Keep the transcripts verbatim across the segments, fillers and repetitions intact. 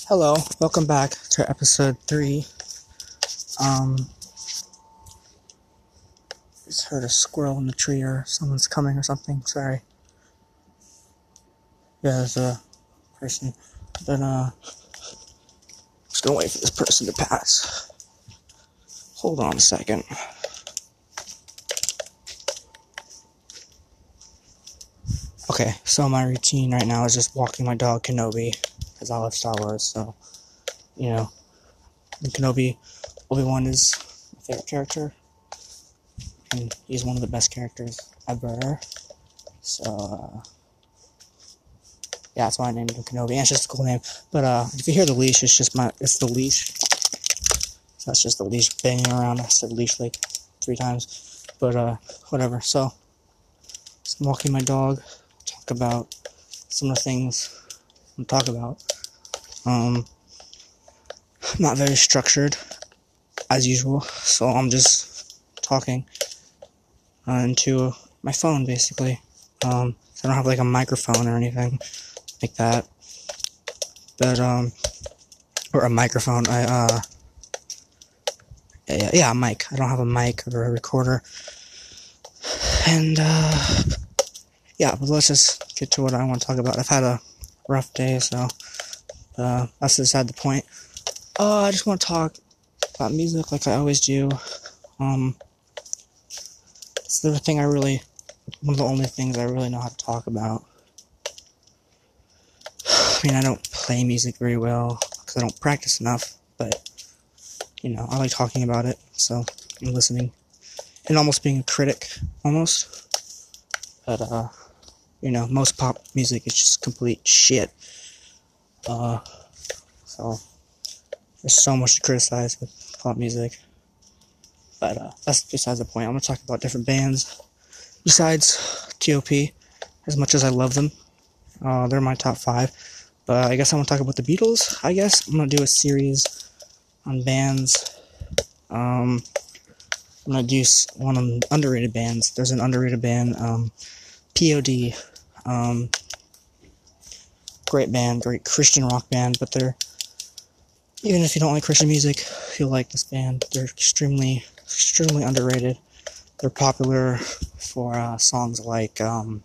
Hello, welcome back to episode three. Um, just heard a squirrel in the tree or someone's coming or something, sorry. Yeah, there's a person. Then, uh, just gonna wait for this person to pass. Hold on a second. Okay, so my routine right now is just walking my dog Kenobi, because I love Star Wars, so, you know, Kenobi, Obi-Wan is my favorite character, and he's one of the best characters ever, so, uh, yeah, that's why I named him Kenobi, and it's just a cool name, but, uh, if you hear the leash, it's just my, it's the leash, so that's just the leash banging around. I said leash like three times, but, uh, whatever, so, just walking my dog, talk about some of the things I'm talk about, um, not very structured, as usual, so I'm just talking, uh, into my phone, basically, um, so I don't have, like, a microphone or anything like that, but, um, or a microphone, I, uh, yeah, yeah, a mic, I don't have a mic or a recorder, and, uh, yeah, but let's just get to what I want to talk about. I've had a rough day, so, uh, that's beside the point. Uh, I just want to talk about music like I always do. Um, it's the thing I really, one of the only things I really know how to talk about. I mean, I don't play music very well, because I don't practice enough, but, you know, I like talking about it, so, and listening, and almost being a critic, almost, but, uh, you know, most pop music is just complete shit, uh, so, there's so much to criticize with pop music, but, uh, that's besides the point. I'm gonna talk about different bands, besides T O P, as much as I love them, uh, they're my top five, but I guess I want to talk about the Beatles, I guess. I'm gonna do a series on bands, um, I'm gonna do one on underrated bands. There's an underrated band, um, P O D, um, great band, great Christian rock band, but they're, even if you don't like Christian music, you'll like this band. They're extremely, extremely underrated. They're popular for, uh, songs like, um,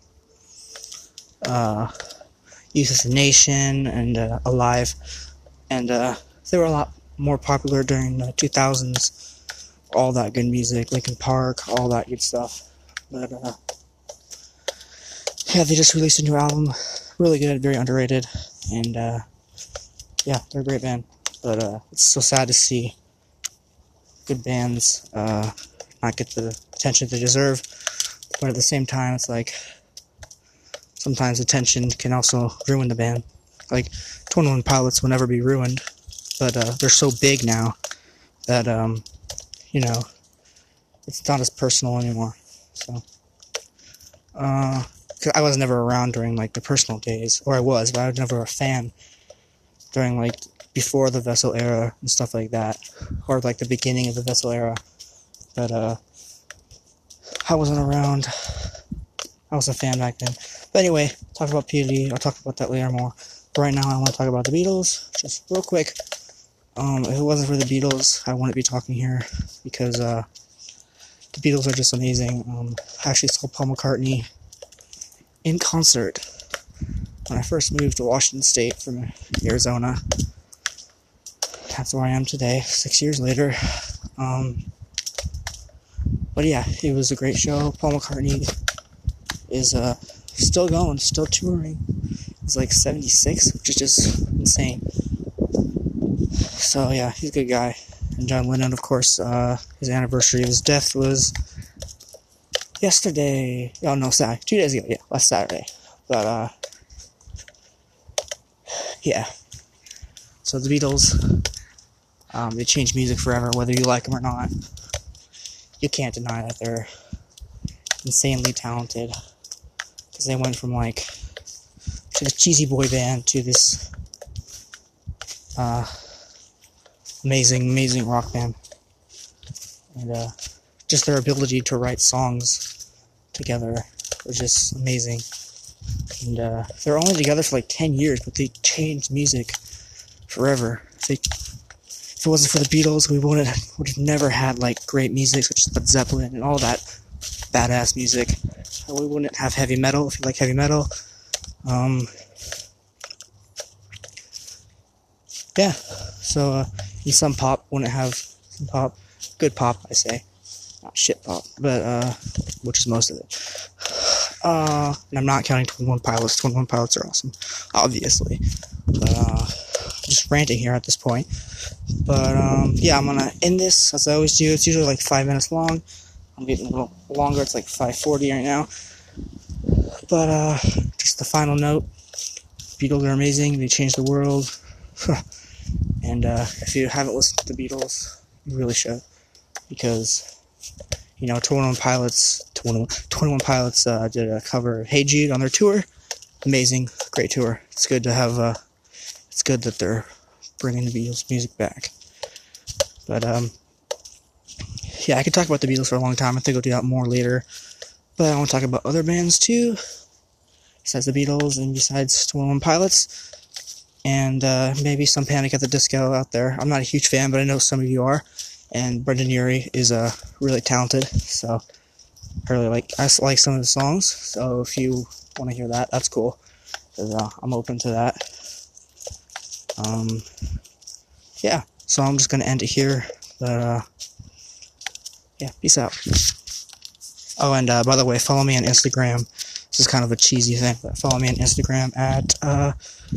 uh, Youth as a Nation, and, uh, Alive, and, uh, they were a lot more popular during the two thousands, all that good music, Linkin Park, all that good stuff, but, uh, yeah, they just released a new album, really good, very underrated, and, uh, yeah, they're a great band, but, uh, it's so sad to see good bands, uh, not get the attention they deserve, but at the same time, it's like, sometimes attention can also ruin the band, like, twenty-one Pilots will never be ruined, but, uh, they're so big now, that, um, you know, it's not as personal anymore, so, uh, I was never around during, like, the personal days, or I was, but I was never a fan during, like, before the Vessel era, and stuff like that, or, like, the beginning of the Vessel era, but, uh, I wasn't around, I was a fan back then, but anyway, talk about P O D, I'll talk about that later more, but right now I want to talk about the Beatles, just real quick. Um, if it wasn't for the Beatles, I wouldn't be talking here, because, uh, the Beatles are just amazing. um, I actually saw Paul McCartney in concert when I first moved to Washington State from Arizona. That's where I am today, six years later. Um, but yeah, it was a great show. Paul McCartney is uh, still going, still touring. He's like seventy-six, which is just insane. So yeah, he's a good guy. And John Lennon, of course, uh, his anniversary of his death was yesterday. Oh no, Saturday. Two days ago, yeah, last Saturday. But, uh, yeah. So the Beatles, um, they changed music forever, whether you like them or not. You can't deny that they're insanely talented. Because they went from, like, to the cheesy boy band to this, uh, amazing, amazing rock band. And, uh, just their ability to write songs together was just amazing. And, uh, they're only together for like ten years, but they changed music forever. I think if it wasn't for the Beatles, we wouldn't would have never had like great music such as Led Zeppelin and all that badass music. We wouldn't have heavy metal if you like heavy metal. Um, yeah, so uh, and some pop wouldn't have some pop, good pop, I say, not shit pop, but uh, which is most of it. Uh, and I'm not counting twenty-one Pilots. twenty-one Pilots are awesome, obviously. But uh, I'm just ranting here at this point. But um, yeah, I'm gonna end this as I always do. It's usually like five minutes long. I'm getting a little longer. It's like five forty right now. But uh, just the final note: Beatles are amazing. They changed the world. And uh, if you haven't listened to the Beatles, you really should, because you know twenty-one Pilots, twenty-one, twenty-one Pilots uh, did a cover of "Hey Jude" on their tour. Amazing, great tour. It's good to have. Uh, it's good that they're bringing the Beatles music back. But um, yeah, I could talk about the Beatles for a long time. I think I'll do that more later. But I want to talk about other bands too, besides the Beatles and besides twenty-one Pilots. And uh, maybe some Panic at the Disco out there. I'm not a huge fan, but I know some of you are. And Brendan Urie is uh, really talented, so I really like I like some of the songs. So if you want to hear that, that's cool, because uh, I'm open to that. Um, yeah, so I'm just gonna end it here. But uh, yeah, peace out. Oh, and uh, by the way, follow me on Instagram. This is kind of a cheesy thing, but follow me on Instagram at uh.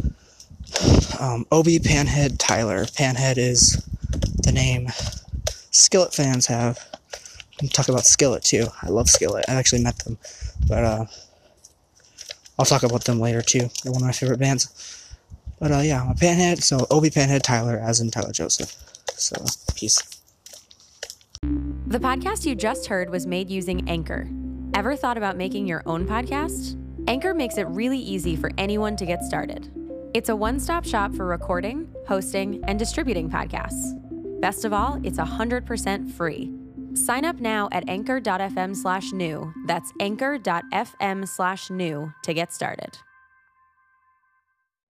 Um, Obi Panhead Tyler. Panhead is the name Skillet fans have. I'm talking about Skillet too. I love Skillet. I actually met them, but uh, I'll talk about them later too. They're one of my favorite bands. But uh, yeah, I'm a Panhead. So Obi Panhead Tyler, as in Tyler Joseph. So peace. The podcast you just heard was made using Anchor. Ever thought about making your own podcast? Anchor makes it really easy for anyone to get started. It's a one-stop shop for recording, hosting, and distributing podcasts. Best of all, it's one hundred percent free. Sign up now at anchor.fm slash new. That's anchor.fm slash new to get started.